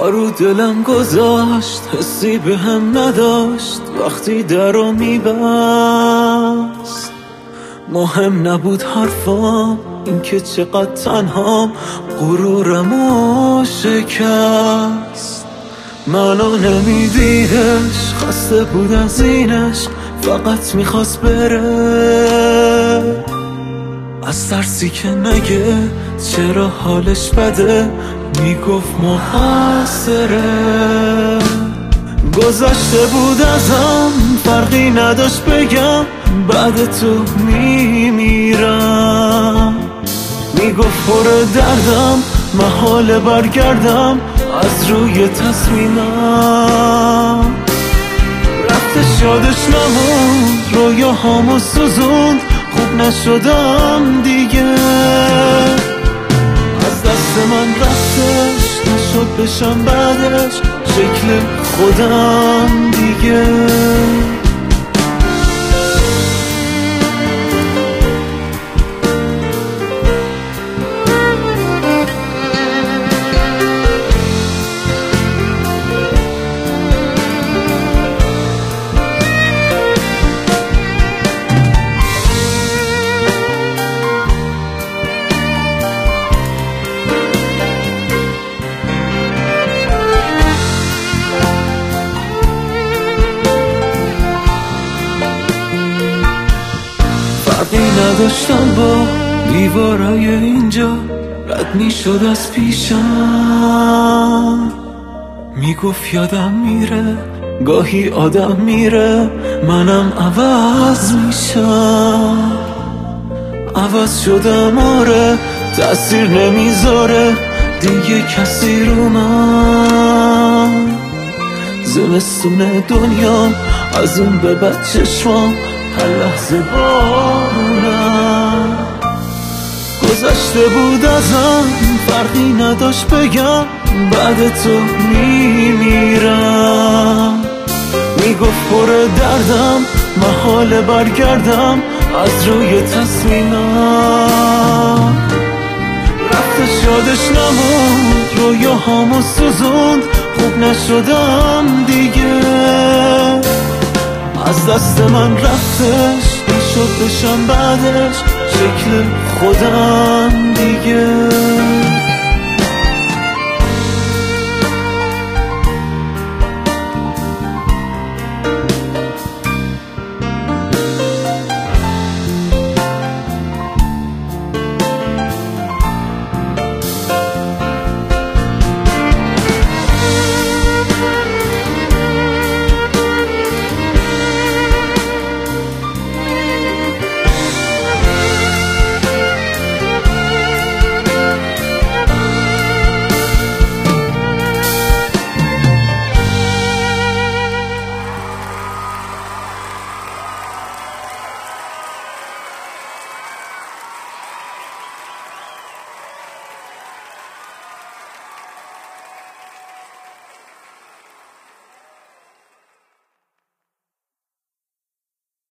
رو دلم گذاشت، حسی به هم نداشت وقتی درو میبست. مهم نبود حرفام، این که چقدر تنهام، غرورمو شکست. منو نمیدیدش، خسته بود از اینش، فقط میخواست بره. از ترسی که نگه چرا حالش بده، میگفت مقصره. گذشته بود ازم، فرقی نداشت بگم بعد تو میمیرم. میگفت پر دردم، محاله برگردم از روی تصمیمم. رفتش یادش نموند، رویاهامو سوزوند، خوب نشدم دیگه. از دست من رفتش، نشد بشم بعدش شکل خودم دیگه. فرقی نداشتم با دیوارای اینجا، رد میشد از پیشم. میگفت یادم میره، گاهی آدم میره، منم عوض میشم. عوض شدم آره، تأثیر نمیذاره دیگه کسی رو من. زمستون دنیام، از اون به بعد چشمام هر لحظه بارونم. گذشته بود ازم، فرقی نداشت بگم بعد تو میمیرم. میگفت پر دردم، محاله برگردم از روی تصمیمم. رفتش یادش نموند، رویاهامو سوزوند، خوب نشدم دیگه. از دست من رفتش، نشد بشم بعدش شکل خودم